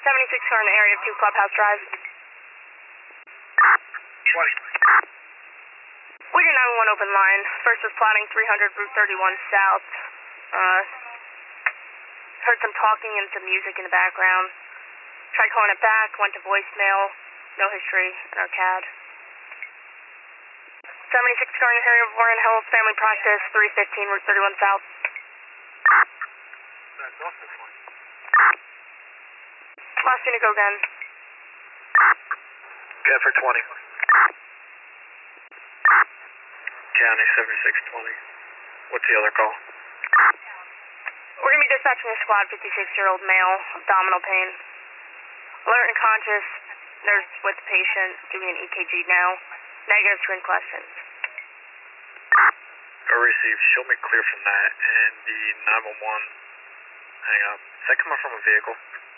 76 are in the area of 2 Clubhouse Drive. 20. We do 911 open line. First is plotting 300 Route 31 South. Heard some talking and some music in the background. Tried calling it back, went to voicemail. No history in our CAD. 76 car in the area of Warren Hills, family practice, 315 Route 31 South. That's off this one. Last unit, go again. Get for 20. County 7620. What's the other call? We're going to be dispatching a squad, 56-year-old male, abdominal pain. Alert and conscious, nurse with patient, doing an EKG now. Negative screen questions. Received. Show me clear from that. And the 911, hang up. Is that coming from a vehicle?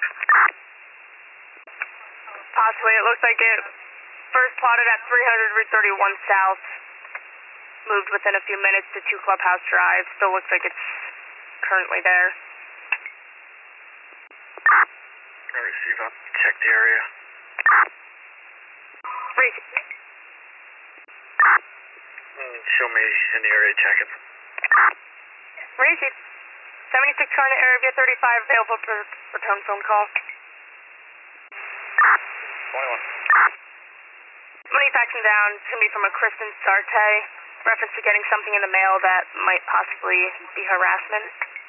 Possibly. It looks like it first plotted at 300 Route 31 South. Moved within a few minutes to 2 Clubhouse Drive. Still looks like it's currently there. Receive. I'll check the area. Race. Show me in the area, check it. Race. 76 car in the area, via 35, available for return phone call. 21. Money faxing down. It's going to be from a Kristen Sarte. Reference to getting something in the mail that might possibly be harassment.